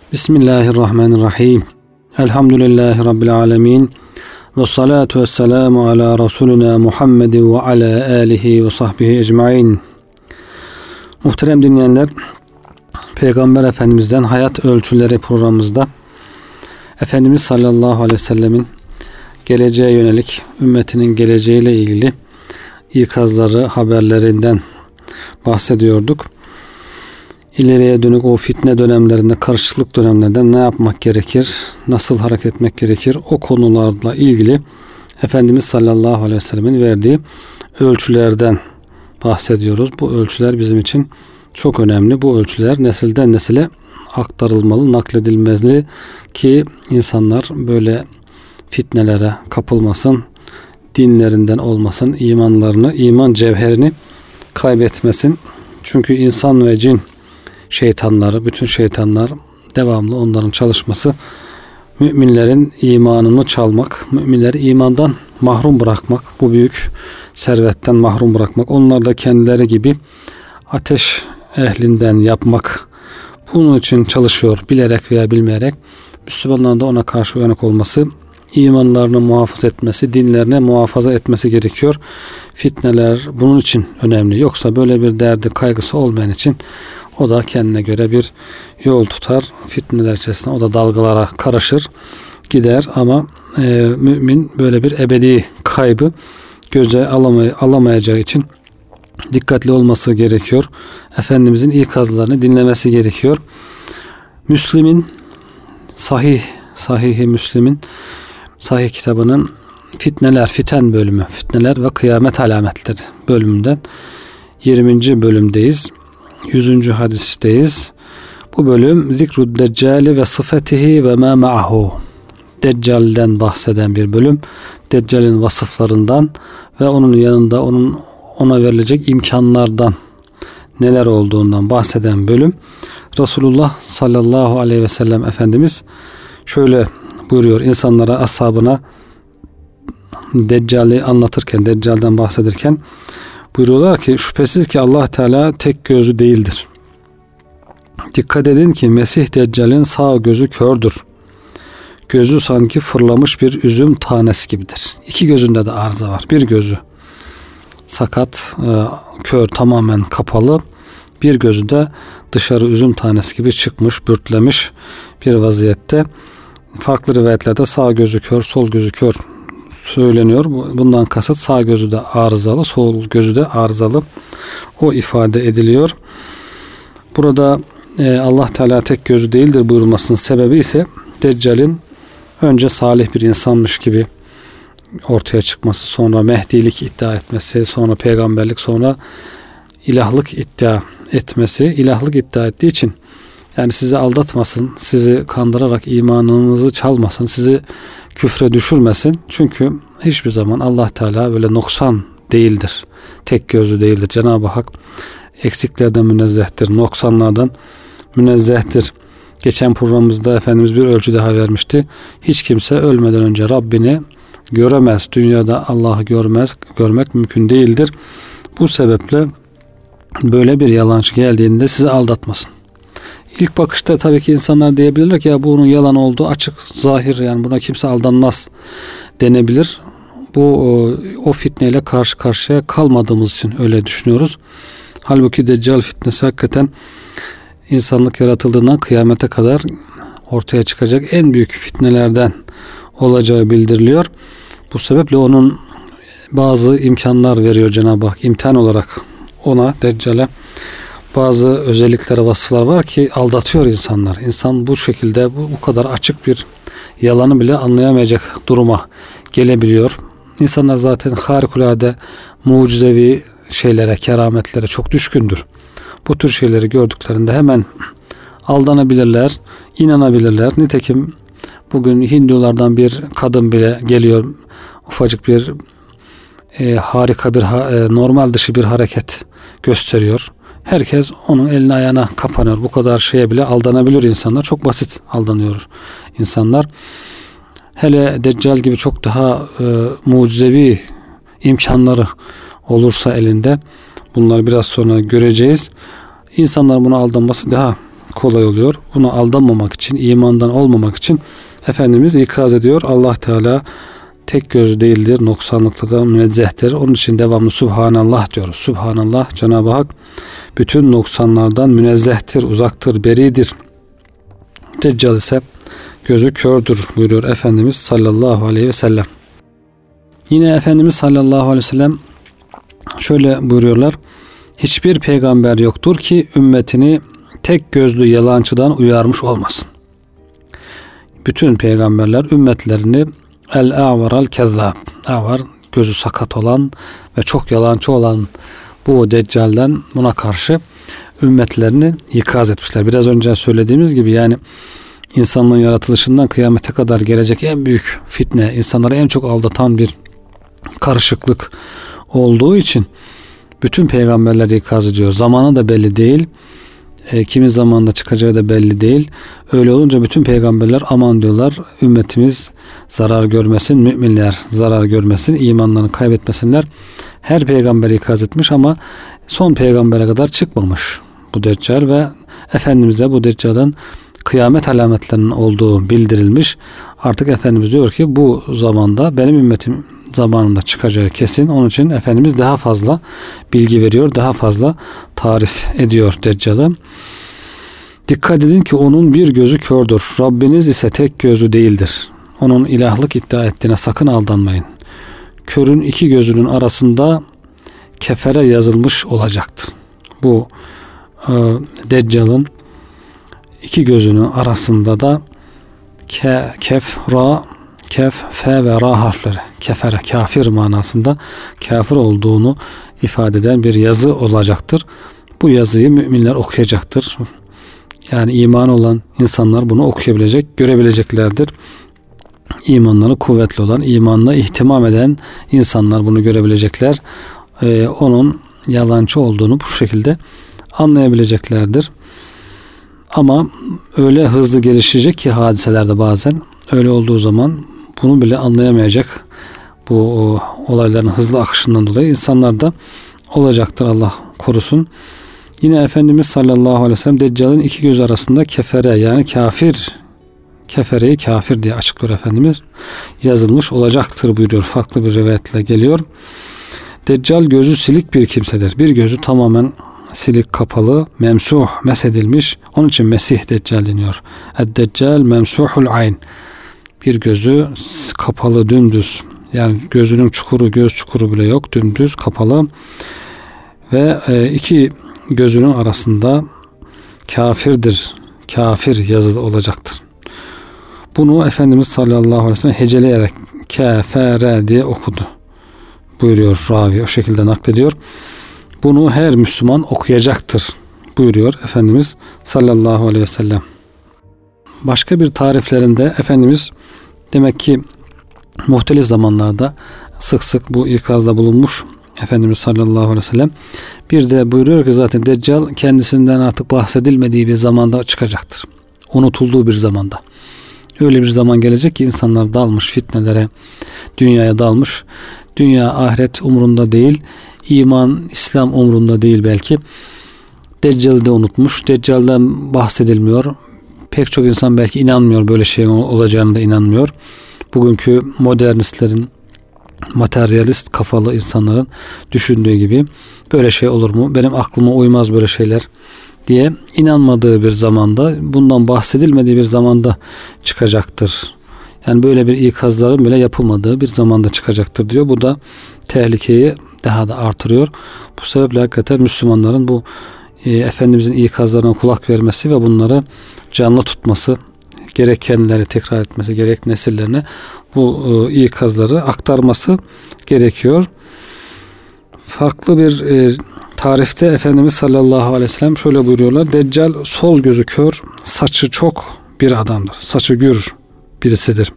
Bismillahirrahmanirrahim. Elhamdülillahi Rabbil alemin. Ve salatu ve selamu ala Resulina Muhammedin ve ala alihi ve sahbihi ecmain. Muhterem dinleyenler, Peygamber Efendimiz'den Hayat Ölçüleri programımızda Efendimiz sallallahu aleyhi ve sellemin geleceğe yönelik, ümmetinin geleceğiyle ilgili ikazları, haberlerinden bahsediyorduk. İleriye dönük o fitne dönemlerinde, karışıklık dönemlerinde ne yapmak gerekir, nasıl hareket etmek gerekir, o konularla ilgili Efendimiz sallallahu aleyhi ve sellemin verdiği ölçülerden bahsediyoruz. Bu ölçüler bizim için çok önemli. Bu ölçüler nesilden nesile aktarılmalı, nakledilmeli ki insanlar böyle fitnelere kapılmasın, dinlerinden olmasın, iman cevherini kaybetmesin. Çünkü insan ve cin şeytanları, bütün şeytanlar devamlı onların çalışması müminlerin imanını çalmak, müminleri imandan mahrum bırakmak, bu büyük servetten mahrum bırakmak, onlar da kendileri gibi ateş ehlinden yapmak. Bunun için çalışıyor, bilerek veya bilmeyerek. Müslümanların da ona karşı uyanık olması, imanlarını muhafaza etmesi, dinlerini muhafaza etmesi gerekiyor. Fitneler bunun için önemli. Yoksa böyle bir derdi, kaygısı olmayan için o da kendine göre bir yol tutar. Fitneler içerisinde o da dalgalara karışır, gider ama mümin böyle bir ebedi kaybı göze alamayacağı için dikkatli olması gerekiyor. Efendimizin ikazlarını dinlemesi gerekiyor. Müslim'in Sahih-i Müslim'in Sahih kitabının fiten bölümü, fitneler ve kıyamet alametleri bölümünden 20. bölümdeyiz. 100. hadisteyiz. Bu bölüm zikrud deccali ve sıfetihi ve ma ma'ahu. Deccal'den bahseden bir bölüm. Deccal'in vasıflarından ve onun yanında ona verilecek imkanlardan, neler olduğundan bahseden bölüm. Resulullah sallallahu aleyhi ve sellem Efendimiz şöyle buyuruyor insanlara, ashabına Deccal'i anlatırken, Deccal'den bahsederken buyuruyorlar ki şüphesiz ki Allah Teala tek gözlü değildir. Dikkat edin ki Mesih Deccal'in sağ gözü kördür. Gözü sanki fırlamış bir üzüm tanesi gibidir. İki gözünde de arıza var. Bir gözü sakat, kör, tamamen kapalı. Bir gözü de dışarı üzüm tanesi gibi çıkmış, bürtlemiş bir vaziyette. Farklı rivayetlerde sağ gözü kör, sol gözü kör söyleniyor. Bundan kasıt sağ gözü de arızalı, sol gözü de arızalı. O ifade ediliyor. Burada Allah Teala tek gözü değildir buyurulmasının sebebi ise Deccal'in önce salih bir insanmış gibi ortaya çıkması, sonra Mehdilik iddia etmesi, sonra peygamberlik, sonra ilahlık iddia etmesi. İlahlık iddia ettiği için yani sizi aldatmasın, sizi kandırarak imanınızı çalmasın, sizi küfre düşürmesin. Çünkü hiçbir zaman Allah Teala böyle noksan değildir. Tek gözlü değildir. Cenab-ı Hak eksiklerden münezzehtir, noksanlardan münezzehtir. Geçen programımızda Efendimiz bir ölçü daha vermişti. Hiç kimse ölmeden önce Rabbini göremez. Dünyada Allah'ı görmek mümkün değildir. Bu sebeple böyle bir yalancı geldiğinde sizi aldatmasın. İlk bakışta tabii ki insanlar diyebilirler ki ya bunun yalan olduğu açık, zahir, yani buna kimse aldanmaz denebilir. O fitneyle karşı karşıya kalmadığımız için öyle düşünüyoruz. Halbuki Deccal fitnesi hakikaten insanlık yaratıldığından kıyamete kadar ortaya çıkacak en büyük fitnelerden olacağı bildiriliyor. Bu sebeple onun bazı imkanlar veriyor Cenab-ı Hak. İmtihan olarak ona, Deccal'e bazı özellikleri, vasıflar var ki aldatıyor insanlar. İnsan bu şekilde bu kadar açık bir yalanı bile anlayamayacak duruma gelebiliyor. İnsanlar zaten harikulade mucizevi şeylere, kerametlere çok düşkündür. Bu tür şeyleri gördüklerinde hemen aldanabilirler, inanabilirler. Nitekim bugün Hindulardan bir kadın bile geliyor, ufacık bir harika bir normal dışı bir hareket gösteriyor. Herkes onun eline ayağına kapanıyor. Bu kadar şeye bile aldanabilir insanlar. Çok basit aldanıyor insanlar. Hele Deccal gibi çok daha mucizevi imkanları olursa elinde, bunları biraz sonra göreceğiz. İnsanlar buna aldanması daha kolay oluyor. Buna aldanmamak için, imandan olmamak için Efendimiz ikaz ediyor. Allah Teala tek gözlü değildir, noksanlıklardan münezzehtir. Onun için devamlı Subhanallah diyoruz. Subhanallah, Cenab-ı Hak bütün noksanlardan münezzehtir, uzaktır, beridir. Deccal ise gözü kördür buyuruyor Efendimiz sallallahu aleyhi ve sellem. Yine Efendimiz sallallahu aleyhi ve sellem şöyle buyuruyorlar. Hiçbir peygamber yoktur ki ümmetini tek gözlü yalancıdan uyarmış olmasın. Bütün peygamberler ümmetlerini el-a'varal kezzab, avar gözü sakat olan ve çok yalancı olan bu Deccal'den buna karşı ümmetlerini ikaz etmişler. Biraz önce söylediğimiz gibi yani insanlığın yaratılışından kıyamete kadar gelecek en büyük fitne, insanları en çok aldatan bir karışıklık olduğu için bütün peygamberler ikaz ediyor. Zamanı da belli değil. Kimin zamanında çıkacağı da belli değil. Öyle olunca bütün peygamberler aman diyorlar, ümmetimiz zarar görmesin, müminler zarar görmesin, imanlarını kaybetmesinler. Her peygamber ikaz etmiş ama son peygambere kadar çıkmamış bu Deccal ve Efendimiz'e bu Deccal'ın kıyamet alametlerinin olduğu bildirilmiş. Artık Efendimiz diyor ki bu zamanda benim ümmetim zamanında çıkacağı kesin. Onun için Efendimiz daha fazla bilgi veriyor, daha fazla tarif ediyor Deccal'ı. Dikkat edin ki onun bir gözü kördür. Rabbiniz ise tek gözlü değildir. Onun ilahlık iddia ettiğine sakın aldanmayın. Körün iki gözünün arasında kefere yazılmış olacaktır. Bu Deccal'ın iki gözünün arasında da kef, ra, kef, fe ve ra harfleri kefere, kafir manasında kafir olduğunu ifade eden bir yazı olacaktır. Bu yazıyı müminler okuyacaktır. Yani iman olan insanlar bunu okuyabilecek, görebileceklerdir. İmanları kuvvetli olan, imanla ihtimam eden insanlar bunu görebilecekler. Onun yalancı olduğunu bu şekilde anlayabileceklerdir. Ama öyle hızlı gelişecek ki hadiselerde bazen öyle olduğu zaman bunu bile anlayamayacak bu olayların hızlı akışından dolayı insanlar da olacaktır, Allah korusun. Yine Efendimiz sallallahu aleyhi ve sellem Deccal'in iki göz arasında kefere yani kafir, kefereyi kafir diye açıklıyor Efendimiz, yazılmış olacaktır buyuruyor. Farklı bir rivayetle geliyor. Deccal gözü silik bir kimsedir. Bir gözü tamamen silik, kapalı, memsuh, mesedilmiş. Onun için Mesih Deccal deniyor. Ed-Deccal memsuhul ayn. Bir gözü kapalı, dümdüz. Yani gözünün çukuru, göz çukuru bile yok. Dümdüz, kapalı. Ve iki gözünün arasında kafirdir. Kafir yazılı olacaktır. Bunu Efendimiz sallallahu aleyhi ve sellem heceleyerek kefere diye okudu buyuruyor ravi. O şekilde naklediyor. Bunu her Müslüman okuyacaktır buyuruyor Efendimiz sallallahu aleyhi ve sellem. Başka bir tariflerinde Efendimiz demek ki muhtelif zamanlarda sık sık bu ikazda bulunmuş Efendimiz sallallahu aleyhi ve sellem. Bir de buyuruyor ki zaten Deccal kendisinden artık bahsedilmediği bir zamanda çıkacaktır. Unutulduğu bir zamanda. Öyle bir zaman gelecek ki insanlar dalmış fitnelere, dünyaya dalmış. Dünya, ahiret umurunda değil. İman, İslam umurunda değil belki. Deccal'i de unutmuş. Deccal'den bahsedilmiyor. Pek çok insan belki inanmıyor, böyle şeyin olacağını da inanmıyor. Bugünkü modernistlerin, materyalist kafalı insanların düşündüğü gibi böyle şey olur mu? Benim aklıma uymaz böyle şeyler diye inanmadığı bir zamanda, bundan bahsedilmediği bir zamanda çıkacaktır. Yani böyle bir ikazların bile yapılmadığı bir zamanda çıkacaktır diyor. Bu da tehlikeyi daha da artırıyor. Bu sebeple hakikaten Müslümanların bu Efendimizin ikazlarına kulak vermesi ve bunları canlı tutması, gerek kendileri tekrar etmesi, gerek nesillerine bu ikazları aktarması gerekiyor. Farklı bir tarifte Efendimiz sallallahu aleyhi ve sellem şöyle buyuruyorlar. Deccal sol gözü kör, saçı çok bir adamdır. Saçı gür birisidir.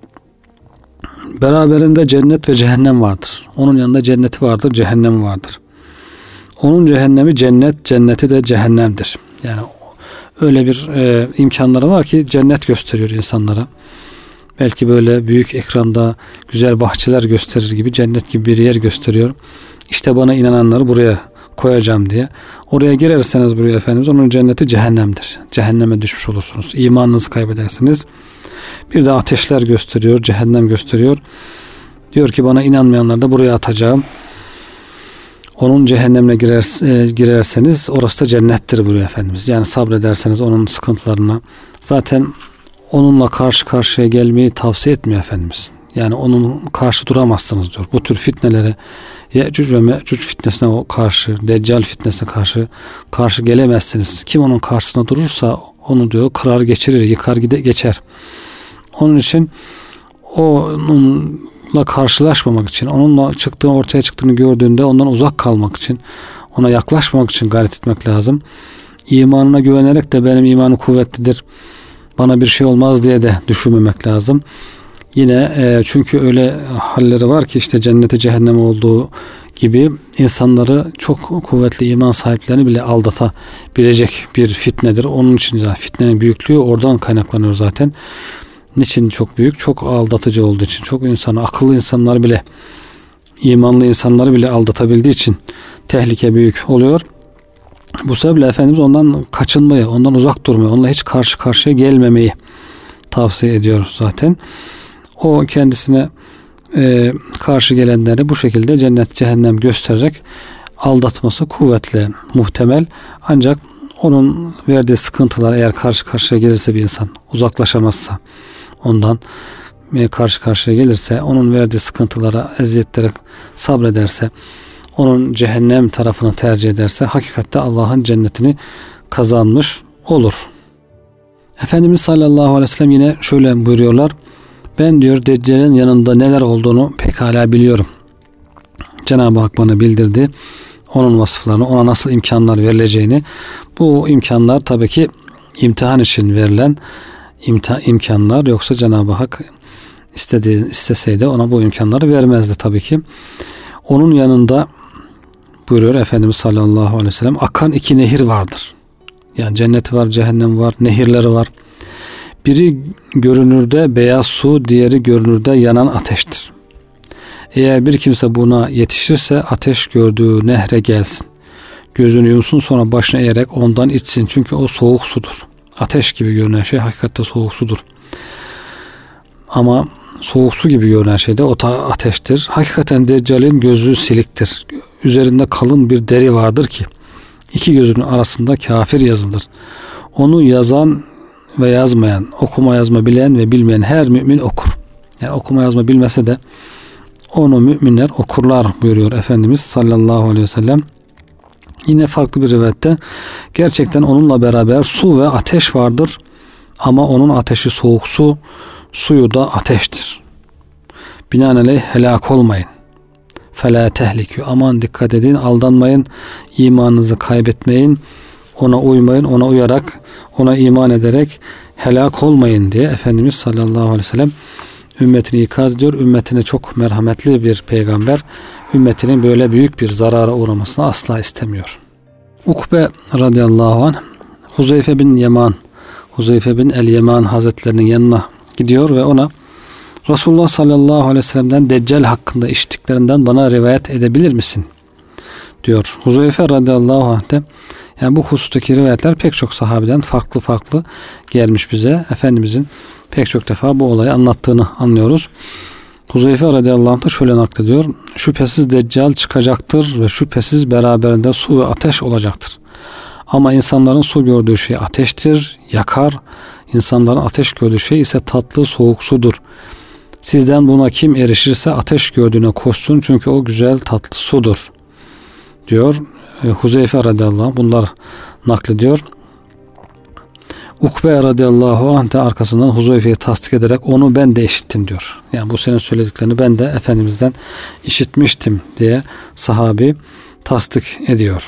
Beraberinde cennet ve cehennem vardır. Onun yanında cenneti vardır, cehennemi vardır. Onun cehennemi cennet, cenneti de cehennemdir. Yani öyle bir imkanları var ki cennet gösteriyor insanlara. Belki böyle büyük ekranda güzel bahçeler gösterir gibi cennet gibi bir yer gösteriyor. İşte bana inananları buraya koyacağım diye. Oraya girerseniz buraya Efendimiz, onun cenneti cehennemdir. Cehenneme düşmüş olursunuz. İmanınızı kaybedersiniz. Bir de ateşler gösteriyor, cehennem gösteriyor. Diyor ki bana inanmayanları da buraya atacağım. Onun cehennemine girerseniz orası da cennettir buyuruyor Efendimiz. Yani sabrederseniz onun sıkıntılarına. Zaten onunla karşı karşıya gelmeyi tavsiye etmiyor Efendimiz. Yani onun karşı duramazsınız diyor. Bu tür fitnelere, Yecüc ve Mecüc fitnesine karşı, Deccal fitnesine karşı gelemezsiniz. Kim onun karşısına durursa onu diyor kırar geçirir, yıkar geçer. Onun için onunla karşılaşmamak için, onunla ortaya çıktığını gördüğünde ondan uzak kalmak için, ona yaklaşmamak için gayret etmek lazım. İmanına güvenerek de benim imanım kuvvetlidir, bana bir şey olmaz diye de düşünmemek lazım. Yine çünkü öyle halleri var ki işte cenneti cehennem olduğu gibi insanları, çok kuvvetli iman sahiplerini bile aldatabilecek bir fitnedir. Onun için fitnenin büyüklüğü oradan kaynaklanıyor zaten. Niçin çok büyük? Çok aldatıcı olduğu için. Çok akıllı insanlar bile, imanlı insanları bile aldatabildiği için tehlike büyük oluyor. Bu sebeple Efendimiz ondan kaçınmayı, ondan uzak durmayı, onunla hiç karşı karşıya gelmemeyi tavsiye ediyor zaten. O kendisine karşı gelenleri bu şekilde cennet cehennem göstererek aldatması kuvvetli, muhtemel. Ancak onun verdiği sıkıntılar, eğer karşı karşıya gelirse bir insan, uzaklaşamazsa, ondan karşı karşıya gelirse, onun verdiği sıkıntılara, eziyetlere sabrederse, onun cehennem tarafını tercih ederse hakikatte Allah'ın cennetini kazanmış olur. Efendimiz sallallahu aleyhi ve sellem yine şöyle buyuruyorlar. Ben diyor Deccal'in yanında neler olduğunu pekala biliyorum. Cenab-ı Hak bana bildirdi. Onun vasıflarını, ona nasıl imkanlar verileceğini. Bu imkanlar tabii ki imtihan için verilen imkanlar. Yoksa Cenab-ı Hak isteseydi ona bu imkanları vermezdi tabii ki. Onun yanında buyuruyor Efendimiz sallallahu aleyhi ve sellem, akan iki nehir vardır. Yani cennet var, cehennem var, nehirleri var. Biri görünürde beyaz su, diğeri görünürde yanan ateştir. Eğer bir kimse buna yetişirse ateş gördüğü nehre gelsin. Gözünü yumsun, sonra başını eğerek ondan içsin. Çünkü o soğuk sudur. Ateş gibi görünen şey hakikatte soğuk sudur. Ama soğuk su gibi görünen şey de o ateştir. Hakikaten Deccal'in gözü siliktir. Üzerinde kalın bir deri vardır ki iki gözünün arasında kafir yazılır. Onu yazan ve yazmayan, okuma yazma bilen ve bilmeyen her mümin okur. Yani okuma yazma bilmese de onu müminler okurlar buyuruyor Efendimiz sallallahu aleyhi ve sellem. Yine farklı bir rivayette gerçekten onunla beraber su ve ateş vardır ama onun ateşi soğuk su, suyu da ateştir. Binaenaleyh helak olmayın. Fela tehlikü. Aman dikkat edin, aldanmayın, imanınızı kaybetmeyin, ona uymayın, ona uyarak, ona iman ederek helak olmayın diye Efendimiz sallallahu aleyhi ve sellem ümmetini ikaz ediyor. Ümmetine çok merhametli bir peygamber. Ümmetinin böyle büyük bir zarara uğramasını asla istemiyor. Ukbe radıyallahu anh Huzeyfe bin el-Yeman Hazretlerinin yanına gidiyor ve ona Resulullah sallallahu aleyhi ve sellem'den Deccal hakkında işittiklerinden bana rivayet edebilir misin? diyor. Huzeyfe radıyallahu anh de, yani bu husustaki rivayetler pek çok sahabeden farklı gelmiş bize. Efendimizin pek çok defa bu olayı anlattığını anlıyoruz. Huzeyfe radıyallahu anh da şöyle naklediyor. Şüphesiz Deccal çıkacaktır ve şüphesiz beraberinde su ve ateş olacaktır. Ama insanların su gördüğü şey ateştir, yakar. İnsanların ateş gördüğü şey ise tatlı, soğuk sudur. Sizden buna kim erişirse ateş gördüğüne koşsun, çünkü o güzel, tatlı sudur diyor. Huzeyfe radıyallahu anh bunlar naklediyor. Ukbe radıyallahu anh de arkasından Huzeyfe'yi tasdik ederek onu ben de işittim diyor. Yani bu senin söylediklerini ben de Efendimiz'den işitmiştim diye sahabi tasdik ediyor.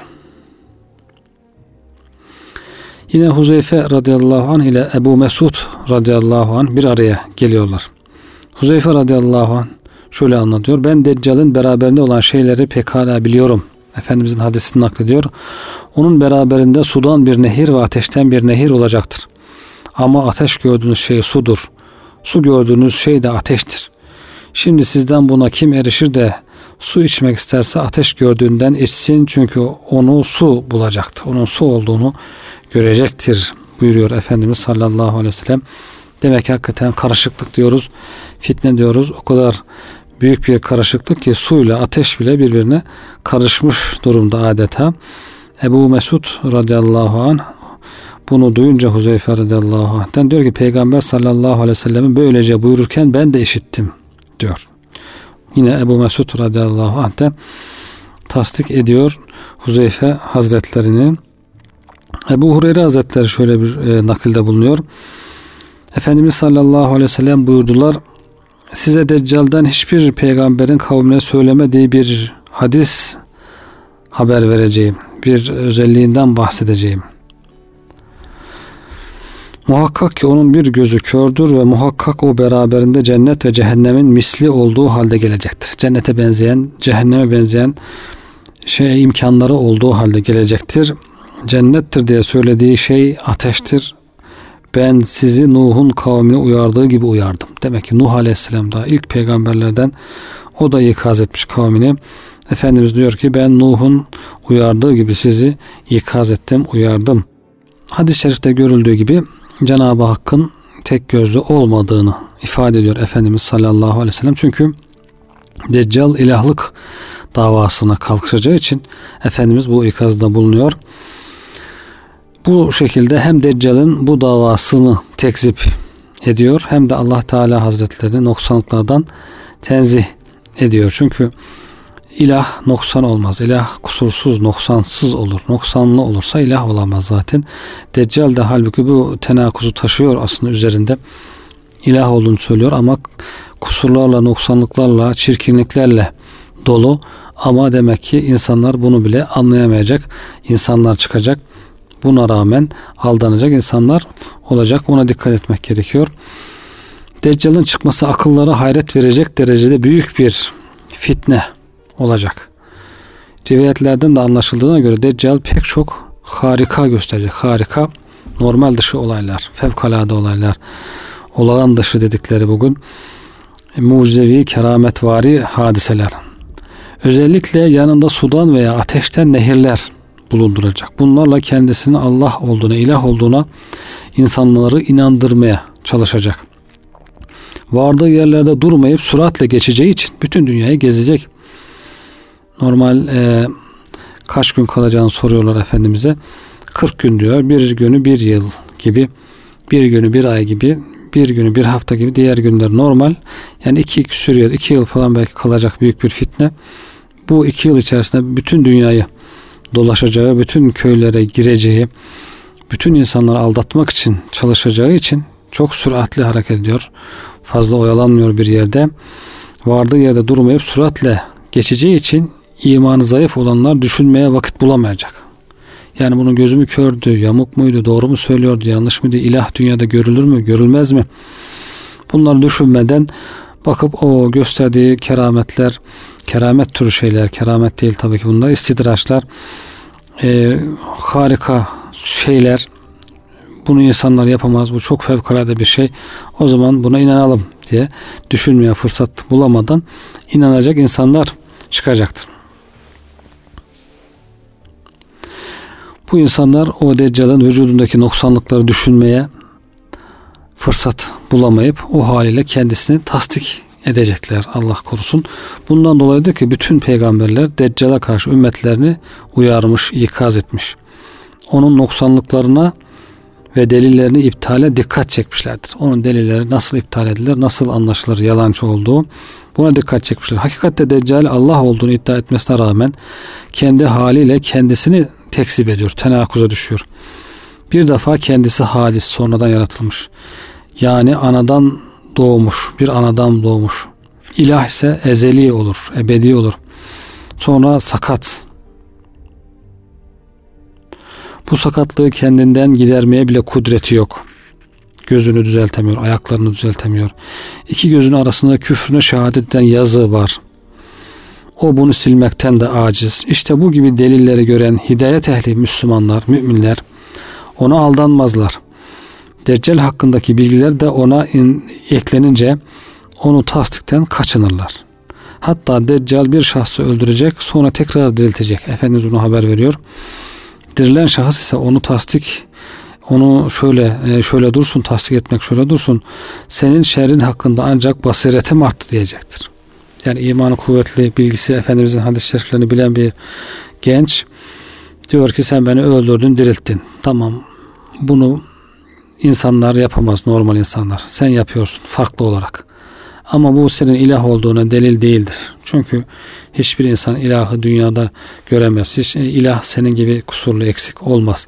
Yine Huzeyfe radıyallahu anh ile Ebu Mesud radıyallahu anh bir araya geliyorlar. Huzeyfe radıyallahu anh şöyle anlatıyor. Ben Deccal'in beraberinde olan şeyleri pekala biliyorum. Efendimizin hadisini naklediyor. Onun beraberinde sudan bir nehir ve ateşten bir nehir olacaktır. Ama ateş gördüğünüz şey sudur. Su gördüğünüz şey de ateştir. Şimdi sizden buna kim erişir de Su içmek isterse ateş gördüğünden içsin, çünkü onu su bulacaktır. Onun su olduğunu görecektir buyuruyor Efendimiz sallallahu aleyhi ve sellem. Demek ki hakikaten karışıklık diyoruz, fitne diyoruz. O kadar büyük bir karışıklık ki suyla ateş bile birbirine karışmış durumda adeta. Ebu Mesud radıyallahu anh bunu duyunca Huzeyfe radıyallahu anh'ten diyor ki Peygamber sallallahu aleyhi ve sellem'in böylece buyururken ben de işittim diyor. Yine Ebu Mesud radıyallahu anh de tasdik ediyor Huzeyfe hazretlerini. Ebu Hureyre hazretleri şöyle bir nakilde bulunuyor. Efendimiz sallallahu aleyhi ve sellem buyurdular, size Deccal'dan hiçbir peygamberin kavmine söylemediği bir hadis haber vereceğim. Bir özelliğinden bahsedeceğim. Muhakkak ki onun bir gözü kördür ve muhakkak o beraberinde cennet ve cehennemin misli olduğu halde gelecektir. Cennete benzeyen, cehenneme benzeyen imkanları olduğu halde gelecektir. Cennettir diye söylediği şey ateştir. Ben sizi Nuh'un kavmine uyardığı gibi uyardım. Demek ki Nuh Aleyhisselam da ilk peygamberlerden, o da ikaz etmiş kavmini. Efendimiz diyor ki ben Nuh'un uyardığı gibi sizi ikaz ettim, uyardım. Hadis-i şerifte görüldüğü gibi Cenab-ı Hakk'ın tek gözlü olmadığını ifade ediyor Efendimiz sallallahu aleyhi ve sellem. Çünkü Deccal ilahlık davasına kalkışacağı için Efendimiz bu ikazda bulunuyor. Bu şekilde hem Deccal'in bu davasını tekzip ediyor hem de Allah Teala Hazretleri noksanlıklardan tenzih ediyor. Çünkü ilah noksan olmaz. İlah kusursuz, noksansız olur. Noksanlı olursa ilah olamaz zaten. Deccal de halbuki bu tenakuzu taşıyor aslında üzerinde. İlah olduğunu söylüyor ama kusurlarla, noksanlıklarla, çirkinliklerle dolu. Ama demek ki insanlar bunu bile anlayamayacak insanlar çıkacak. Buna rağmen aldanacak insanlar olacak. Ona dikkat etmek gerekiyor. Deccal'ın çıkması akıllara hayret verecek derecede büyük bir fitne olacak. Rivayetlerden de anlaşıldığına göre Deccal pek çok harika gösterecek. Harika, normal dışı olaylar, fevkalade olaylar, olağan dışı dedikleri bugün mucizevi, kerametvari hadiseler. Özellikle yanında sudan veya ateşten nehirler bulunduracak. Bunlarla kendisinin Allah olduğuna, ilah olduğuna insanları inandırmaya çalışacak. Vardığı yerlerde durmayıp süratle geçeceği için bütün dünyayı gezecek. Normal kaç gün kalacağını soruyorlar Efendimiz'e. 40 gün diyor. Bir günü bir yıl gibi, bir günü bir ay gibi, bir günü bir hafta gibi, diğer günler normal. Yani 2 yıl falan belki kalacak büyük bir fitne. Bu 2 yıl içerisinde bütün dünyayı dolaşacağı, bütün köylere gireceği, bütün insanları aldatmak için çalışacağı için çok süratli hareket ediyor. Fazla oyalanmıyor bir yerde. Vardığı yerde durmayıp süratle geçeceği için imanı zayıf olanlar düşünmeye vakit bulamayacak. Yani bunun gözü mü kördü, yamuk muydu, doğru mu söylüyordu, yanlış mıydı, ilah dünyada görülür mü, görülmez mi? Bunları düşünmeden bakıp o gösterdiği kerametler, keramet türü şeyler, keramet değil tabii ki bunlar, istidraçlar, harika şeyler, bunu insanlar yapamaz, bu çok fevkalade bir şey, o zaman buna inanalım diye düşünmeye fırsat bulamadan inanacak insanlar çıkacaktır. Bu insanlar o Deccal'ın vücudundaki noksanlıkları düşünmeye fırsat bulamayıp o haliyle kendisini tasdik edecekler, Allah korusun. Bundan dolayıdır ki bütün peygamberler Deccal'a karşı ümmetlerini uyarmış, ikaz etmiş. Onun noksanlıklarına ve delillerini iptale dikkat çekmişlerdir. Onun delilleri nasıl iptal edilir, nasıl anlaşılır yalancı olduğu, buna dikkat çekmişler. Hakikatte Deccal Allah olduğunu iddia etmesine rağmen kendi haliyle kendisini tekzip ediyor, tenakuza düşüyor. Bir defa kendisi hadis, sonradan yaratılmış. Yani anadan doğmuş, bir anadan doğmuş. İlah ise ezeli olur, ebedi olur. Sonra sakat. Bu sakatlığı kendinden gidermeye bile kudreti yok. Gözünü düzeltemiyor, ayaklarını düzeltemiyor. 2 gözünün arasında küfrüne şehadet eden yazı var. O bunu silmekten de aciz. İşte bu gibi delilleri gören hidayet ehli Müslümanlar, müminler ona aldanmazlar. Deccal hakkındaki bilgiler de ona eklenince onu tasdikten kaçınırlar. Hatta Deccal bir şahsı öldürecek, sonra tekrar diriltecek. Efendimiz bunu haber veriyor. Dirilen şahıs ise onu şöyle dursun, tasdik etmek şöyle dursun. Senin şerrin hakkında ancak basiretim arttı diyecektir. Yani imanı kuvvetli, bilgisi, Efendimizin hadis-i şeriflerini bilen bir genç diyor ki sen beni öldürdün, dirilttin. Tamam, bunu insanlar yapamaz, normal insanlar. Sen yapıyorsun farklı olarak. Ama bu senin ilah olduğuna delil değildir. Çünkü hiçbir insan ilahı dünyada göremez. Hiç ilah senin gibi kusurlu, eksik olmaz.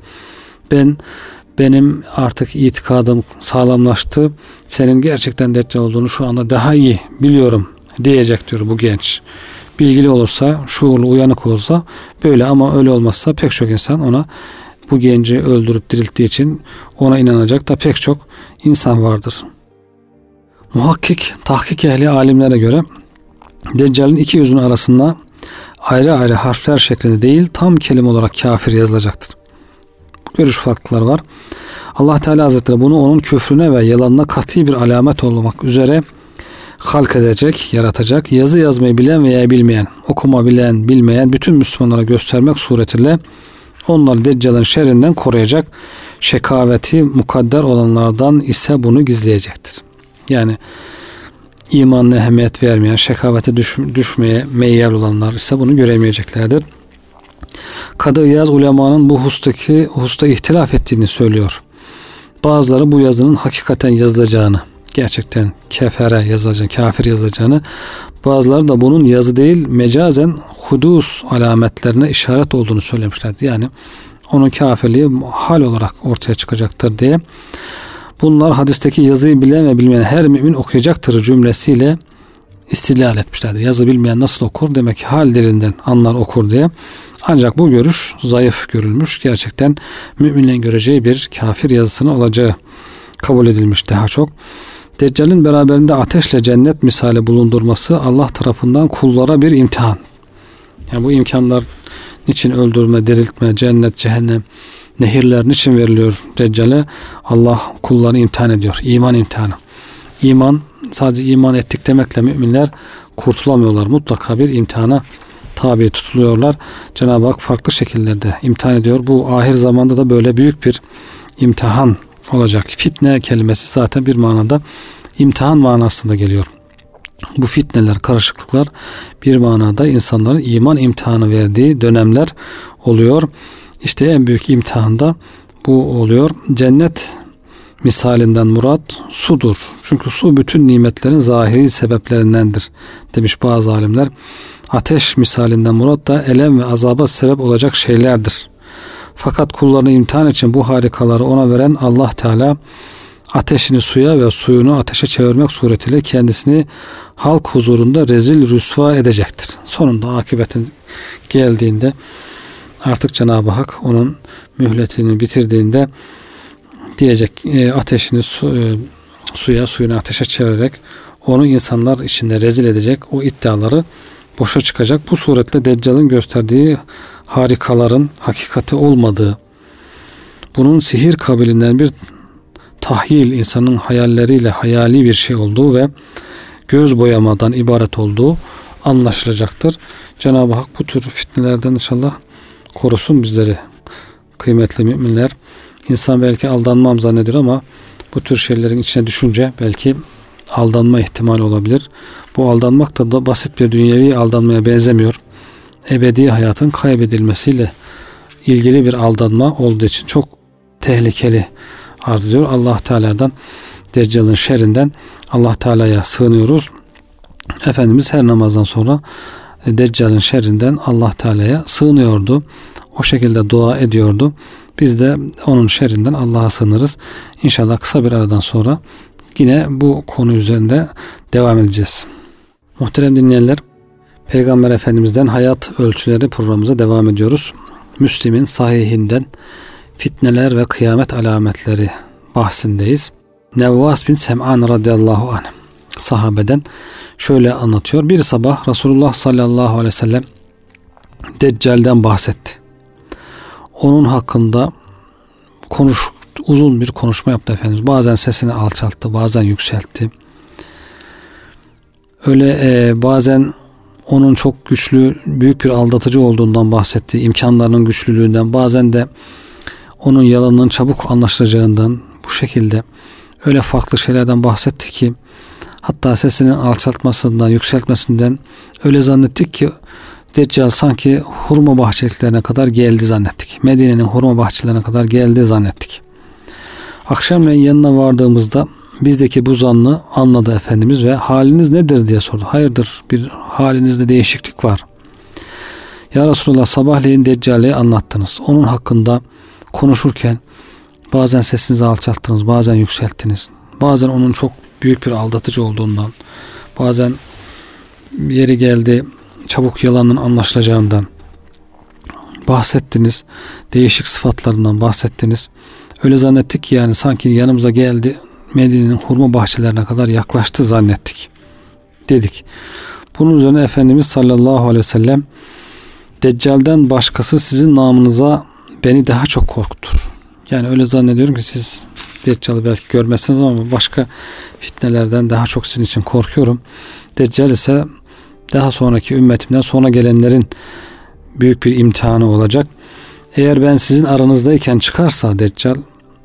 Benim artık itikadım sağlamlaştı. Senin gerçekten Deccal olduğunu şu anda daha iyi biliyorum diyecek diyor bu genç. Bilgili olursa, şuurlu, uyanık olursa böyle, ama öyle olmazsa pek çok insan bu genci öldürüp dirilttiği için ona inanacak da pek çok insan vardır. Muhakkik, tahkik ehli alimlere göre Deccal'in iki yüzünün arasında ayrı ayrı harfler şeklinde değil, tam kelime olarak kafir yazılacaktır. Görüş farklılıkları var. Allah Teala Hazretleri bunu onun küfrüne ve yalanına kat'i bir alamet olmak üzere halk edecek, yaratacak, yazı yazmayı bilen veya bilmeyen, okuma bilen, bilmeyen bütün Müslümanlara göstermek suretiyle onları Deccal'ın şerrinden koruyacak, şekaveti mukadder olanlardan ise bunu gizleyecektir. Yani imanına ehemmiyet vermeyen, şekavete düşmeye meyyal olanlar ise bunu göremeyeceklerdir. Kadı İyaz ulemanın bu hususta ihtilaf ettiğini söylüyor. Bazıları bu yazının hakikaten yazılacağını, gerçekten kefere yazılacağını, kafir yazılacağını, bazıları da bunun yazı değil mecazen hudus alametlerine işaret olduğunu söylemişlerdi. Yani onun kafirliği hal olarak ortaya çıkacaktır diye. Bunlar hadisteki yazıyı bilen ve bilmeyen her mümin okuyacaktır cümlesiyle istilal etmişlerdi. Yazı bilmeyen nasıl okur? Demek ki hal dilinden anlar, okur diye. Ancak bu görüş zayıf görülmüş. Gerçekten müminlerin göreceği bir kafir yazısının olacağı kabul edilmiş daha çok. Deccal'in beraberinde ateşle cennet misali bulundurması Allah tarafından kullara bir imtihan. Yani bu imkanlar niçin öldürme, diriltme, cennet, cehennem, nehirler niçin veriliyor Deccal'e? Allah kullarını imtihan ediyor. İman imtihanı. Sadece iman ettik demekle müminler kurtulamıyorlar. Mutlaka bir imtihana tabi tutuluyorlar. Cenab-ı Hak farklı şekillerde imtihan ediyor. Bu ahir zamanda da böyle büyük bir imtihan olacak. Fitne kelimesi zaten bir manada imtihan manasında geliyor. Bu fitneler, karışıklıklar bir manada insanların iman imtihanı verdiği dönemler oluyor. İşte en büyük imtihan da bu oluyor. Cennet misalinden murat sudur. Çünkü su bütün nimetlerin zahiri sebeplerindendir demiş bazı alimler. Ateş misalinden murat da elem ve azaba sebep olacak şeylerdir. Fakat kullarını imtihan için bu harikaları ona veren Allah Teala ateşini suya ve suyunu ateşe çevirmek suretiyle kendisini halk huzurunda rezil rüsva edecektir. Sonunda akıbetin geldiğinde artık Cenab-ı Hak onun mühletini bitirdiğinde diyecek ateşini suyunu ateşe çevirerek onu insanlar içinde rezil edecek, o iddiaları boşa çıkacak. Bu suretle Deccal'ın gösterdiği harikaların hakikati olmadığı, bunun sihir kabilinden bir tahyil, insanın hayalleriyle hayali bir şey olduğu ve göz boyamadan ibaret olduğu anlaşılacaktır. Cenab-ı Hak bu tür fitnelerden inşallah korusun bizleri. Kıymetli müminler, insan belki aldanmam zannediyor ama bu tür şeylerin içine düşünce belki aldanma ihtimali olabilir. Bu aldanmak da basit bir dünyevi aldanmaya benzemiyor. Ebedi hayatın kaybedilmesiyle ilgili bir aldanma olduğu için çok tehlikeli arz ediyor. Allah Teala'dan, Deccal'ın şerrinden Allah Teala'ya sığınıyoruz. Efendimiz her namazdan sonra Deccal'ın şerrinden Allah Teala'ya sığınıyordu. O şekilde dua ediyordu. Biz de onun şerrinden Allah'a sığınırız. İnşallah kısa bir aradan sonra yine bu konu üzerinde devam edeceğiz. Muhterem dinleyenler, Peygamber Efendimiz'den hayat ölçüleri programımıza devam ediyoruz. Müslim'in sahihinden fitneler ve kıyamet alametleri bahsindeyiz. Nevvas bin Sem'an radıyallahu anh sahabeden şöyle anlatıyor. Bir sabah Resulullah sallallahu aleyhi ve sellem Deccal'den bahsetti. Onun hakkında uzun bir konuşma yaptı Efendimiz. Bazen sesini alçalttı, bazen yükseltti. Öyle bazen onun çok güçlü, büyük bir aldatıcı olduğundan bahsetti. İmkanlarının güçlülüğünden, bazen de onun yalanının çabuk anlaşılacağından, bu şekilde öyle farklı şeylerden bahsetti ki hatta sesinin alçaltmasından, yükseltmesinden öyle zannettik ki Deccal sanki hurma bahçelerine kadar geldi zannettik. Medine'nin hurma bahçelerine kadar geldi zannettik. Akşamleyin yanına vardığımızda bizdeki bu zannı anladı Efendimiz ve haliniz nedir diye sordu. Hayırdır, bir halinizde değişiklik var. Ya Resulallah, sabahleyin Deccal'i anlattınız. Onun hakkında konuşurken bazen sesinizi alçalttınız, bazen yükselttiniz. Bazen onun çok büyük bir aldatıcı olduğundan, bazen yeri geldi çabuk yalanın anlaşılacağından bahsettiniz. Değişik sıfatlarından bahsettiniz. Öyle zannettik ki yani sanki yanımıza geldi, Medine'nin hurma bahçelerine kadar yaklaştı zannettik dedik. Bunun üzerine Efendimiz sallallahu aleyhi ve sellem, Deccal'den başkası sizin namınıza beni daha çok korkutur. Yani öyle zannediyorum ki siz Deccal'ı belki görmezsiniz ama başka fitnelerden daha çok sizin için korkuyorum. Deccal ise daha sonraki ümmetimden sonra gelenlerin büyük bir imtihanı olacak. Eğer ben sizin aranızdayken çıkarsa Deccal,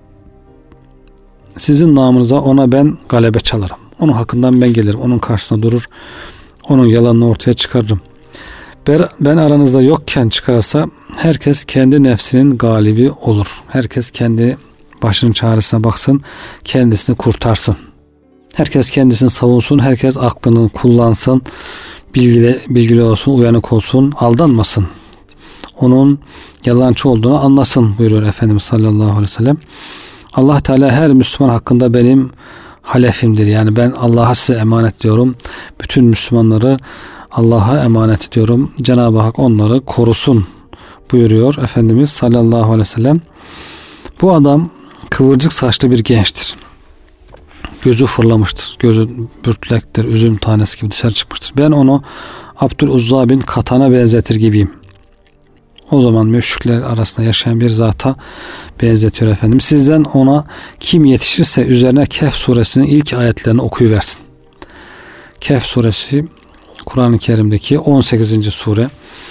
sizin namınıza ona ben galebe çalarım. Onun hakkından ben gelirim. Onun karşısına durur. Onun yalanını ortaya çıkarırım. Ben aranızda yokken çıkarsa herkes kendi nefsinin galibi olur. Herkes kendi başının çaresine baksın. Kendisini kurtarsın. Herkes kendisini savunsun. Herkes aklını kullansın. Bilgili olsun. Uyanık olsun. Aldanmasın. Onun yalancı olduğunu anlasın buyuruyor Efendimiz sallallahu aleyhi ve sellem. Allah Teala her Müslüman hakkında benim halefimdir. Yani ben Allah'a size emanet ediyorum. Bütün Müslümanları Allah'a emanet ediyorum. Cenab-ı Hak onları korusun buyuruyor Efendimiz sallallahu aleyhi ve sellem. Bu adam kıvırcık saçlı bir gençtir. Gözü fırlamıştır. Gözü bürtlektir. Üzüm tanesi gibi dışarı çıkmıştır. Ben onu Abdüluzza bin Katan'a benzetir gibiyim. O zaman müşrikler arasında yaşayan bir zata benzetiyor Efendimiz. Sizden ona kim yetişirse üzerine Kehf suresinin ilk ayetlerini okuyuversin. Kehf suresi Kur'an-ı Kerim'deki 18. sure.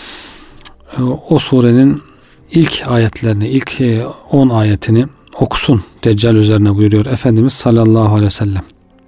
O surenin ilk ayetlerini, ilk 10 ayetini okusun Deccal üzerine buyuruyor Efendimiz sallallahu aleyhi ve sellem.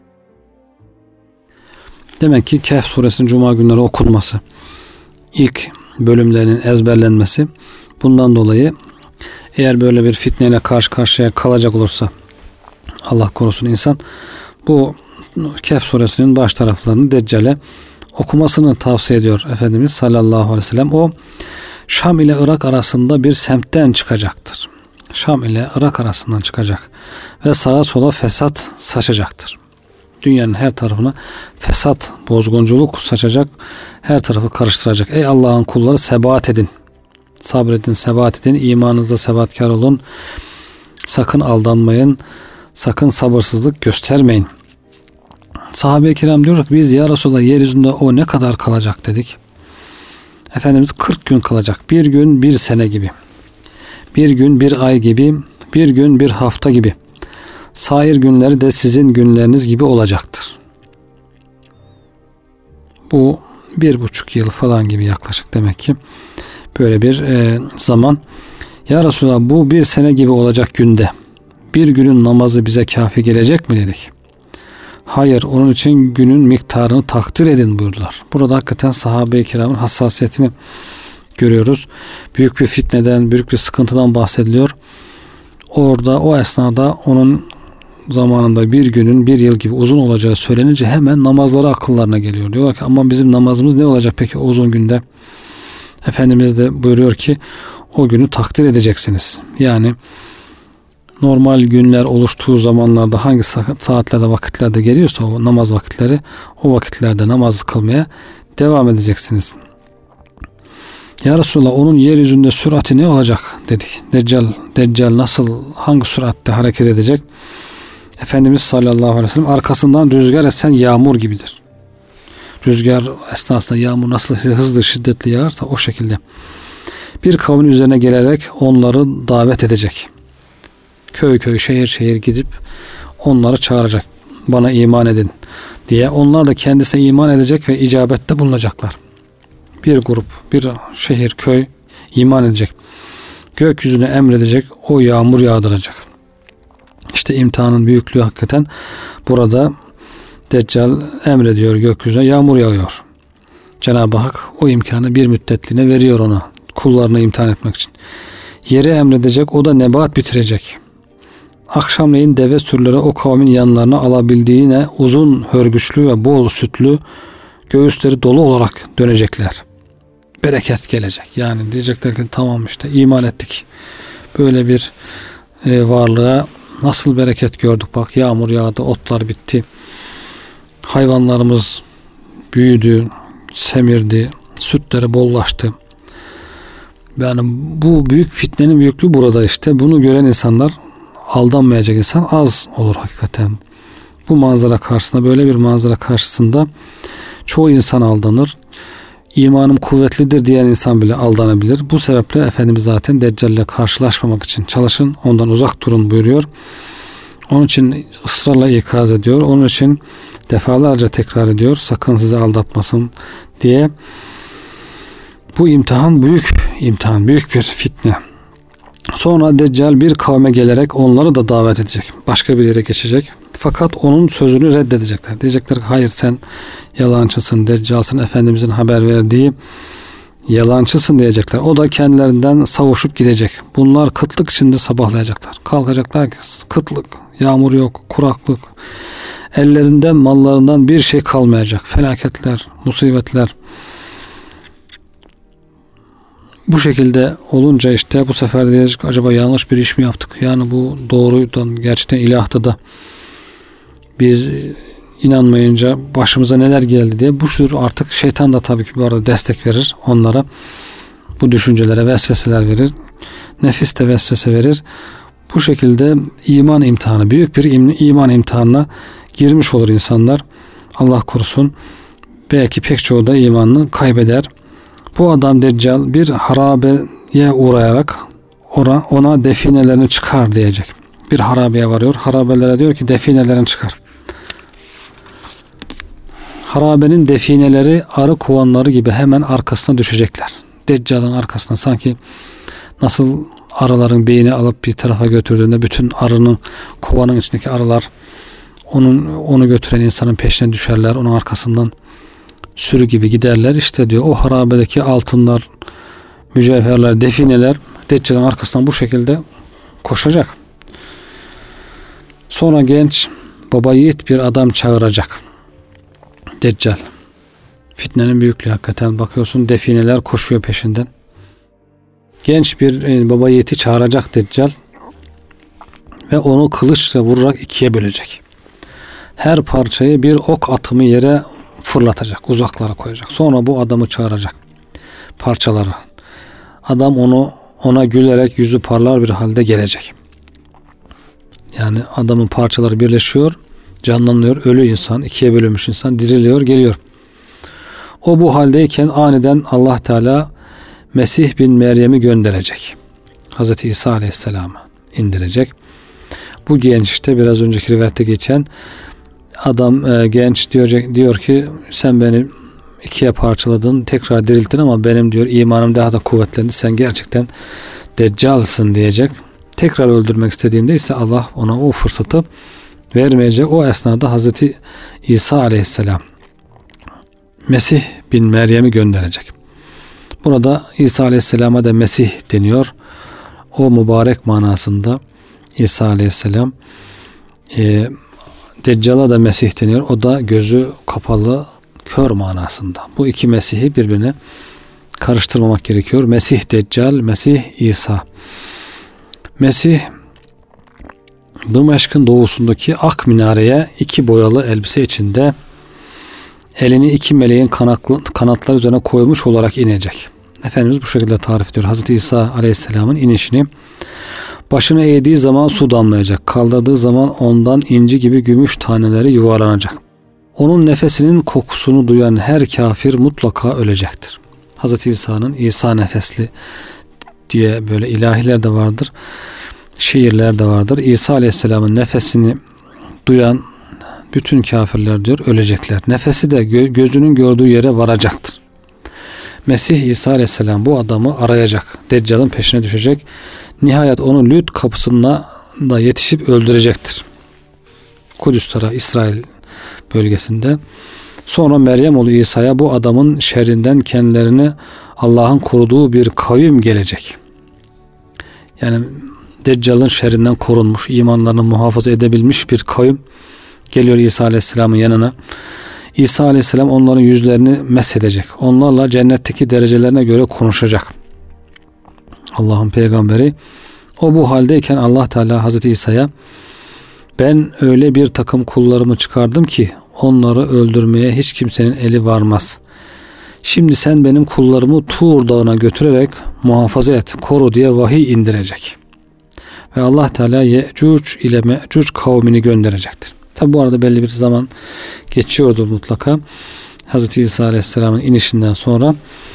Demek ki Kehf suresinin cuma günleri okunması, ilk bölümlerinin ezberlenmesi, bundan dolayı eğer böyle bir fitneyle karşı karşıya kalacak olursa, Allah korusun insan, bu Kehf suresinin baş taraflarını Deccal'e okumasını tavsiye ediyor Efendimiz sallallahu aleyhi ve sellem. O Şam ile Irak arasında bir semtten çıkacaktır. Şam ile Irak arasından çıkacak ve sağa sola fesat saçacaktır. Dünyanın her tarafına fesat, bozgunculuk saçacak, her tarafı karıştıracak. Ey Allah'ın kulları, sebat edin. Sabredin, sebat edin. İmanınızda sebatkar olun. Sakın aldanmayın. Sakın sabırsızlık göstermeyin. Sahabe-i kiram diyor ki biz ya Resulallah yeryüzünde o ne kadar kalacak dedik. Efendimiz 40 gün kalacak. Bir gün bir sene gibi. Bir gün bir ay gibi. Bir gün bir hafta gibi. Sair günleri de sizin günleriniz gibi olacaktır. Bu 1,5 yıl falan gibi yaklaşık demek ki. Böyle bir zaman. Ya Resulallah, bu bir sene gibi olacak günde bir günün namazı bize kafi gelecek mi dedik. Hayır, onun için günün miktarını takdir edin buyurdular. Burada hakikaten sahabe-i kiramın hassasiyetini görüyoruz. Büyük bir fitneden, büyük bir sıkıntıdan bahsediliyor. Orada o esnada onun zamanında bir günün bir yıl gibi uzun olacağı söylenince hemen namazları akıllarına geliyor. Diyor ki ama bizim namazımız ne olacak peki o uzun günde? Efendimiz de buyuruyor ki o günü takdir edeceksiniz. Yani normal günler oluştuğu zamanlarda hangi saatlerde, vakitlerde geliyorsa o namaz vakitleri, o vakitlerde namaz kılmaya devam edeceksiniz. Ya Resulallah, onun yeryüzünde sürati ne olacak dedik. Deccal nasıl, hangi süratte hareket edecek? Efendimiz sallallahu aleyhi ve sellem arkasından rüzgar esen yağmur gibidir. Rüzgar esnasında yağmur nasıl hızlı, şiddetli yağarsa o şekilde. Bir kavmin üzerine gelerek onları davet edecek. Köy köy, şehir şehir gidip onları çağıracak. Bana iman edin diye. Onlar da kendisine iman edecek ve icabette bulunacaklar. bir grup, bir şehir, köy iman edecek. Gökyüzüne emredecek, o yağmur yağdıracak. İşte imtihanın büyüklüğü hakikaten burada. Deccal emrediyor, gökyüzüne yağmur yağıyor. Cenab-ı Hak o imkanı bir müddetliğine veriyor ona, kullarını imtihan etmek için. Yeri emredecek, o da nebat bitirecek. Akşamleyin deve sürüleri o kavmin yanlarına alabildiğine uzun hörgüçlü ve bol sütlü, göğüsleri dolu olarak dönecekler. Bereket gelecek. Yani diyecekler ki tamam işte iman ettik. Böyle bir varlığa nasıl bereket gördük, bak yağmur yağdı, otlar bitti. Hayvanlarımız büyüdü, semirdi, sütleri bollaştı. Yani bu büyük fitnenin büyüklüğü burada işte. Bunu gören insanlar, aldanmayacak insan az olur hakikaten. Bu manzara karşısında, böyle bir manzara karşısında çoğu insan aldanır. İmanım kuvvetlidir diyen insan bile aldanabilir. Bu sebeple Efendimiz zaten Deccal ile karşılaşmamak için çalışın, ondan uzak durun buyuruyor. Onun için ısrarla ikaz ediyor. Onun için defalarca tekrar ediyor. Sakın sizi aldatmasın diye. Bu imtihan büyük imtihan, büyük bir fitne. Sonra Deccal bir kavme gelerek onları da davet edecek. Başka bir yere geçecek. Fakat onun sözünü reddedecekler. Diyecekler ki hayır sen yalancısın, Deccal'sın, Efendimizin haber verdiği yalancısın diyecekler. O da kendilerinden savuşup gidecek. Bunlar kıtlık içinde sabahlayacaklar. Kalkacaklar ki kıtlık, yağmur yok, kuraklık. Ellerinden, mallarından bir şey kalmayacak. Felaketler, musibetler. Bu şekilde olunca işte bu sefer diyecek acaba yanlış bir iş mi yaptık? Yani bu doğruydu, gerçekten ilahta da biz inanmayınca başımıza neler geldi diye. Bu tür artık şeytan da tabii ki bu arada destek verir onlara. Bu düşüncelere vesveseler verir. Nefis de vesvese verir. Bu şekilde iman imtihanı, büyük bir iman imtihanına girmiş olur insanlar. Allah korusun. Belki pek çoğu da imanını kaybeder. Bu adam Deccal bir harabeye uğrayarak ona definelerini çıkar diyecek. Bir harabeye varıyor. Harabelere diyor ki definelerini çıkar. Harabenin defineleri arı kovanları gibi hemen arkasına düşecekler. Deccal'ın arkasına, sanki nasıl arıların beyni alıp bir tarafa götürdüğünde bütün arının, kovanın içindeki arılar onu götüren insanın peşine düşerler. Onun arkasından sürü gibi giderler. İşte diyor o harabedeki altınlar, mücevherler, defineler Deccal'ın arkasından bu şekilde koşacak. Sonra genç, baba yiğit bir adam çağıracak Deccal. Fitnenin büyüklüğü hakikaten, bakıyorsun defineler koşuyor peşinden. Genç bir baba yiğiti çağıracak Deccal ve onu kılıçla vurarak ikiye bölecek. Her parçayı bir ok atımı yere fırlatacak, uzaklara koyacak. Sonra bu adamı çağıracak, parçaları. Adam ona gülerek yüzü parlar bir halde gelecek. Yani adamın parçaları birleşiyor, canlanıyor, ölü insan, ikiye bölünmüş insan diriliyor, geliyor. O bu haldeyken aniden Allah Teala Mesih bin Meryem'i gönderecek. Hazreti İsa Aleyhisselam'ı indirecek. Bu genç işte biraz önceki rivayette geçen adam, genç diyor ki sen beni ikiye parçaladın, tekrar dirilttin ama benim diyor imanım daha da kuvvetlendi. Sen gerçekten Deccal'sın diyecek. Tekrar öldürmek istediğinde ise Allah ona o fırsatı vermeyecek. O esnada Hazreti İsa Aleyhisselam Mesih bin Meryem'i gönderecek. Burada İsa Aleyhisselam'a da Mesih deniyor. O mübarek manasında İsa Aleyhisselam, Deccal'a da Mesih deniyor. O da gözü kapalı, kör manasında. Bu iki Mesih'i birbirine karıştırmamak gerekiyor. Mesih Deccal, Mesih İsa. Mesih Dımeşk'ın doğusundaki Ak Minare'ye iki boyalı elbise içinde elini iki meleğin kanatları üzerine koymuş olarak inecek. Efendimiz bu şekilde tarif ediyor. Hazreti İsa Aleyhisselam'ın inişini. Başını eğdiği zaman su damlayacak. Kaldırdığı zaman ondan inci gibi gümüş taneleri yuvarlanacak. Onun nefesinin kokusunu duyan her kafir mutlaka ölecektir. Hazreti İsa'nın İsa nefesli diye böyle ilahiler de vardır. Şiirler de vardır. İsa Aleyhisselam'ın nefesini duyan bütün kafirler diyor ölecekler. Nefesi de gözünün gördüğü yere varacaktır. Mesih İsa Aleyhisselam bu adamı arayacak. Deccal'ın peşine düşecek. Nihayet onu Lüd kapısına da yetişip öldürecektir. Kudüs tarafı İsrail bölgesinde. Sonra Meryem oğlu İsa'ya bu adamın şerrinden kendilerini Allah'ın koruduğu bir kavim gelecek. Yani Deccal'ın şerrinden korunmuş, imanlarını muhafaza edebilmiş bir kavim geliyor İsa Aleyhisselam'ın yanına. İsa Aleyhisselam onların yüzlerini mesedecek. Onlarla cennetteki derecelerine göre konuşacak. Allah'ın peygamberi. O bu haldeyken Allah Teala Hazreti İsa'ya ben öyle bir takım kullarımı çıkardım ki onları öldürmeye hiç kimsenin eli varmaz. Şimdi sen benim kullarımı Tur Dağı'na götürerek muhafaza et, koru diye vahiy indirecek. Ve Allah Teala Yecüc ile Mecüc kavmini gönderecektir. Tabi bu arada belli bir zaman geçiyordur mutlaka. Hazreti İsa Aleyhisselam'ın inişinden sonra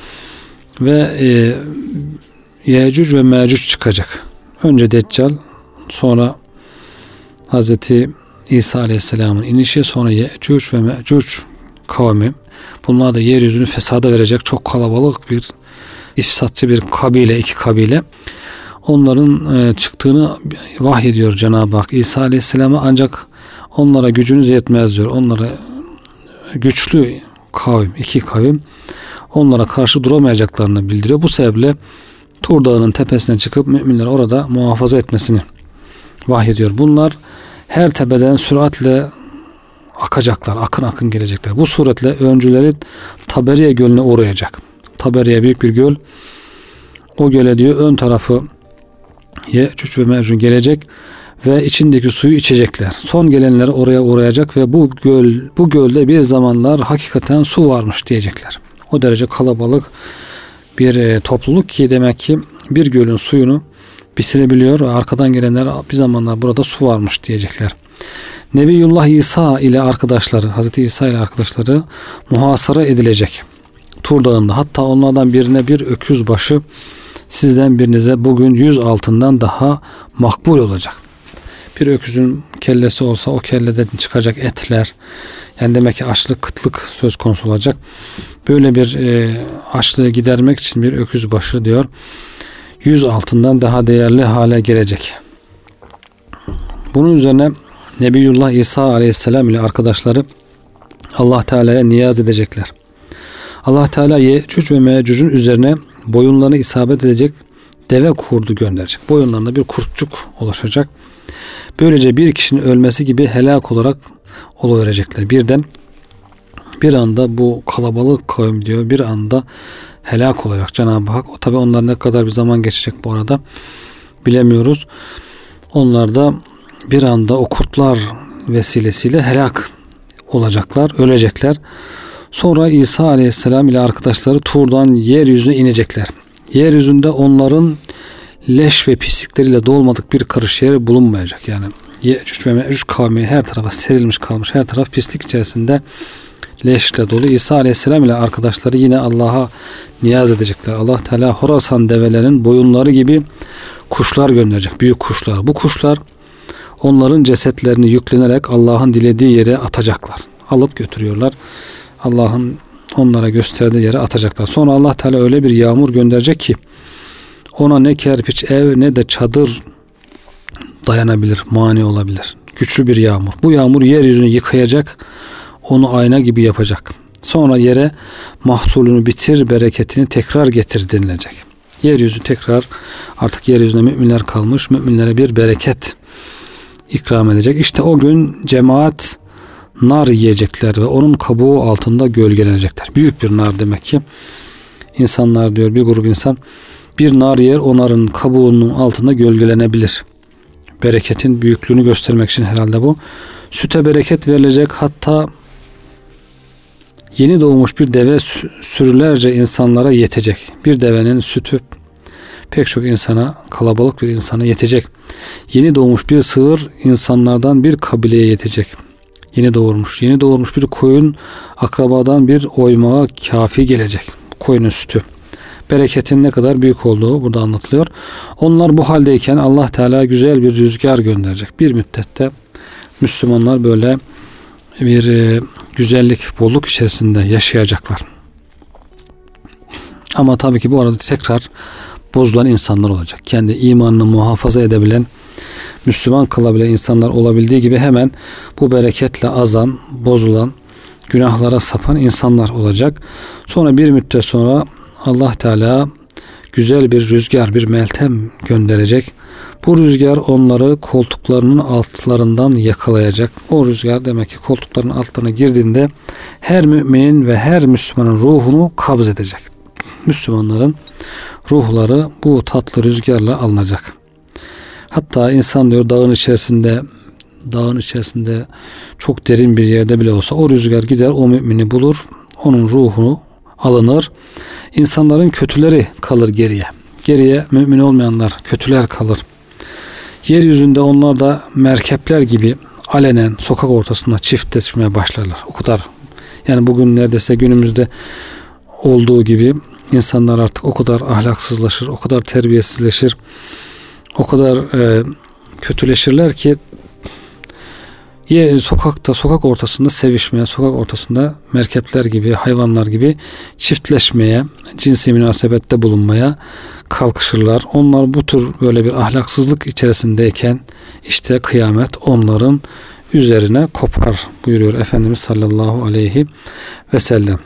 ve Yecüc ve Mecüc çıkacak. Önce Deccal, sonra Hazreti İsa Aleyhisselam'ın inişi, sonra Yecüc ve Mecüc kavmi. Bunlar da yeryüzünü fesada verecek çok kalabalık bir ifsatçı bir kabile, iki kabile. Onların çıktığını vahyediyor Cenab-ı Hak İsa Aleyhisselam'a, ancak onlara gücünüz yetmez diyor. Onlara güçlü kavim, iki kavim, onlara karşı duramayacaklarını bildiriyor. Bu sebeple Tur Dağı'nın tepesine çıkıp müminler orada muhafaza etmesini vahyediyor. Bunlar her tepeden süratle akacaklar, akın akın gelecekler. Bu suretle öncüleri Taberiye Gölü'ne uğrayacak. Taberiye büyük bir göl. O göle diyor ön tarafı Yecüc ve Mecüc gelecek ve içindeki suyu içecekler. Son gelenler oraya uğrayacak ve bu gölde bir zamanlar hakikaten su varmış diyecekler. O derece kalabalık bir topluluk ki demek ki bir gölün suyunu bitirebiliyor ve arkadan gelenler bir zamanlar burada su varmış diyecekler. Nebiyullah İsa ile arkadaşları, Hazreti İsa ile arkadaşları muhasara edilecek Tur Dağı'nda. Hatta onlardan birine bir öküz başı sizden birinize bugün 100 altından daha makbul olacak. Bir öküzün kellesi olsa o kelleden çıkacak etler, yani demek ki açlık, kıtlık söz konusu olacak. Böyle bir açlığı gidermek için bir öküz başı diyor 100 altından daha değerli hale gelecek. Bunun üzerine Nebiyullah İsa Aleyhisselam ile arkadaşları Allah Teala'ya niyaz edecekler. Allah Teala Yecüc ve Mecüc'ün üzerine boyunlarını isabet edecek deve kurdu gönderecek. Boyunlarında bir kurtçuk oluşacak. Böylece bir kişinin ölmesi gibi helak olarak oluverecekler. Bir anda bu kalabalık kavim diyor bir anda helak olacak Cenab-ı Hak. O tabi onlar ne kadar bir zaman geçecek bu arada bilemiyoruz. Onlar da bir anda o kurtlar vesilesiyle helak olacaklar, ölecekler. Sonra İsa Aleyhisselam ile arkadaşları Tur'dan yeryüzüne inecekler. Yeryüzünde onların leş ve pislikleriyle dolmadık bir karış yeri bulunmayacak. Yani Yecüc ve Mecüc kavmi her tarafa serilmiş kalmış. Her taraf pislik içerisinde leşle dolu. İsa Aleyhisselam ile arkadaşları yine Allah'a niyaz edecekler. Allah Teala Horasan develerinin boyunları gibi kuşlar gönderecek. Büyük kuşlar. Bu kuşlar onların cesetlerini yüklenerek Allah'ın dilediği yere atacaklar. Alıp götürüyorlar. Allah'ın onlara gösterdiği yere atacaklar. Sonra Allah Teala öyle bir yağmur gönderecek ki ona ne kerpiç ev ne de çadır dayanabilir, mani olabilir. Güçlü bir yağmur. Bu yağmur yeryüzünü yıkayacak, onu ayna gibi yapacak. Sonra yere mahsulünü bitir, bereketini tekrar getir denilecek. Yeryüzü tekrar artık yeryüzünde müminler kalmış, müminlere bir bereket ikram edecek. İşte o gün cemaat nar yiyecekler ve onun kabuğu altında gölgelenecekler. Büyük bir nar demek ki. İnsanlar diyor bir grup insan bir nar yer, o narın kabuğunun altında gölgelenebilir. Bereketin büyüklüğünü göstermek için herhalde bu. Süte bereket verilecek, hatta yeni doğmuş bir deve sürülerce insanlara yetecek. Bir devenin sütü pek çok insana, kalabalık bir insana yetecek. Yeni doğmuş bir sığır insanlardan bir kabileye yetecek. Yeni doğurmuş bir koyun akrabadan bir oymağa kafi gelecek. Koyunun sütü. Bereketin ne kadar büyük olduğu burada anlatılıyor. Onlar bu haldeyken Allah Teala güzel bir rüzgar gönderecek. Bir müddette Müslümanlar böyle bir güzellik, bolluk içerisinde yaşayacaklar. Ama tabii ki bu arada tekrar bozulan insanlar olacak. Kendi imanını muhafaza edebilen, Müslüman kılabilen insanlar olabildiği gibi hemen bu bereketle azan, bozulan, günahlara sapan insanlar olacak. Sonra bir müddet sonra Allah Teala güzel bir rüzgar, bir meltem gönderecek. Bu rüzgar onları koltuklarının altlarından yakalayacak. O rüzgar demek ki koltuklarının altlarına girdiğinde her müminin ve her Müslümanın ruhunu kabz edecek. Müslümanların ruhları bu tatlı rüzgarla alınacak. Hatta insan diyor dağın içerisinde çok derin bir yerde bile olsa o rüzgar gider o mümini bulur. Onun ruhunu alınır. İnsanların kötüleri kalır geriye. Geriye mümin olmayanlar, kötüler kalır. Yeryüzünde onlar da merkepler gibi alenen sokak ortasında çiftleşmeye başlarlar. O kadar. Yani bugün neredeyse günümüzde olduğu gibi insanlar artık o kadar ahlaksızlaşır, o kadar terbiyesizleşir, o kadar kötüleşirler ki sokak ortasında sevişmeye, sokak ortasında merkepler gibi, hayvanlar gibi çiftleşmeye, cinsi münasebette bulunmaya kalkışırlar. Onlar bu tür böyle bir ahlaksızlık içerisindeyken işte kıyamet onların üzerine kopar buyuruyor Efendimiz sallallahu aleyhi ve sellem.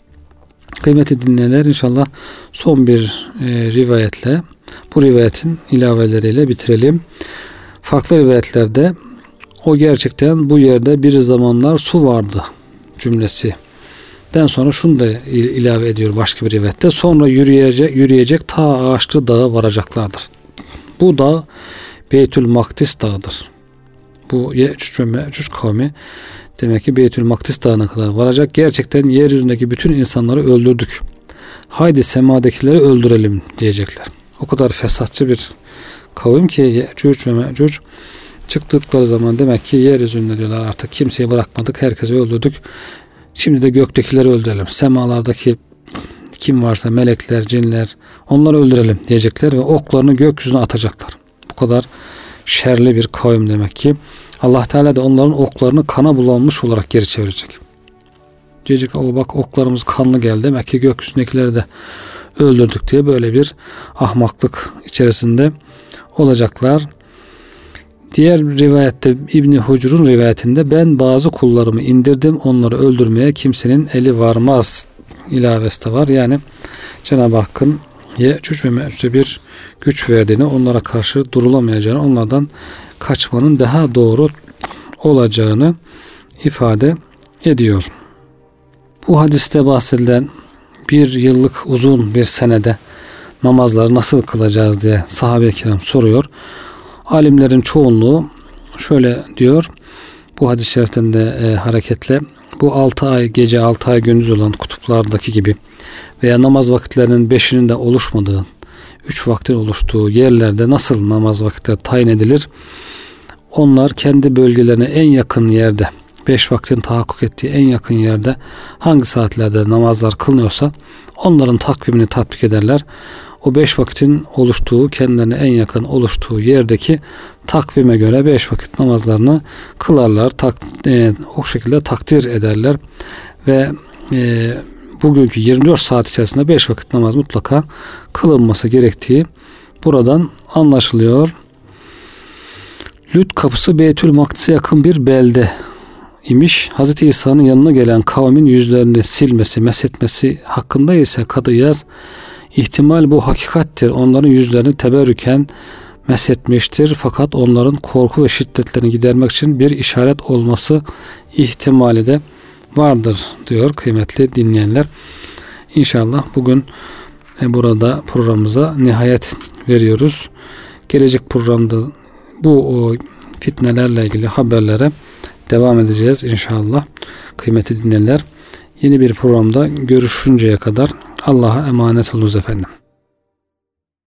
Kıymetli dinleyenler, inşallah son bir rivayetle, bu rivayetin ilaveleriyle bitirelim. Farklı rivayetlerde o gerçekten bu yerde bir zamanlar su vardı cümlesinden sonra şunu da ilave ediyor başka bir rivayette. Sonra yürüyecek ta ağaçlı dağa varacaklardır. Bu dağ Beytül Makdis dağıdır. Bu Yecüc ve Mecüc kavmi demek ki Beytül Makdis dağına kadar varacak. Gerçekten yeryüzündeki bütün insanları öldürdük. Haydi semadakileri öldürelim diyecekler. O kadar fesatçı bir kavim ki Yecüc ve Mecüc çıktıkları zaman demek ki yeryüzünde diyorlar artık kimseyi bırakmadık, herkesi öldürdük. Şimdi de göktekileri öldürelim. Semalardaki kim varsa melekler, cinler onları öldürelim diyecekler ve oklarını gökyüzüne atacaklar. Bu kadar şerli bir kavim demek ki. Allah Teala da onların oklarını kana bulanmış olarak geri çevirecek. Diyecek o bak oklarımız kanlı geldi. Demek ki gökyüzündekileri de öldürdük diye böyle bir ahmaklık içerisinde olacaklar. Diğer rivayette İbni Hucur'un rivayetinde ben bazı kullarımı indirdim onları öldürmeye kimsenin eli varmaz ilavesi de var. Yani Cenab-ı Hakk'ın Yecüc ve Mecüc'e bir güç verdiğini, onlara karşı durulamayacağını, onlardan kaçmanın daha doğru olacağını ifade ediyor. Bu hadiste bahsedilen bir yıllık uzun bir senede namazları nasıl kılacağız diye sahabe-i kiram soruyor. Alimlerin çoğunluğu şöyle diyor, bu hadis-i şeriften de hareketle, bu 6 ay gece 6 ay gündüz olan kutuplardaki gibi veya namaz vakitlerinin 5'inin de oluşmadığı, 3 vaktin oluştuğu yerlerde nasıl namaz vakitleri tayin edilir? Onlar kendi bölgelerine en yakın yerde, 5 vaktin tahakkuk ettiği en yakın yerde hangi saatlerde namazlar kılınıyorsa onların takvimini tatbik ederler. O 5 vakitin oluştuğu, kendilerine en yakın oluştuğu yerdeki takvime göre 5 vakit namazlarını kılarlar. O şekilde takdir ederler. Ve bugünkü 24 saat içerisinde 5 vakit namaz mutlaka kılınması gerektiği buradan anlaşılıyor. Lüt kapısı Beytül Makdis'e yakın bir belde imiş. Hz. İsa'nın yanına gelen kavmin yüzlerini silmesi, meshetmesi hakkında ise Kadıyaz, İhtimal bu hakikattir. Onların yüzlerini teberrüken meshetmiştir. Fakat onların korku ve şiddetlerini gidermek için bir işaret olması ihtimali de vardır diyor kıymetli dinleyenler. İnşallah bugün burada programımıza nihayet veriyoruz. Gelecek programda bu fitnelerle ilgili haberlere devam edeceğiz inşallah. Kıymetli dinleyenler, yeni bir programda görüşünceye kadar Allah'a emanet olunuz efendim.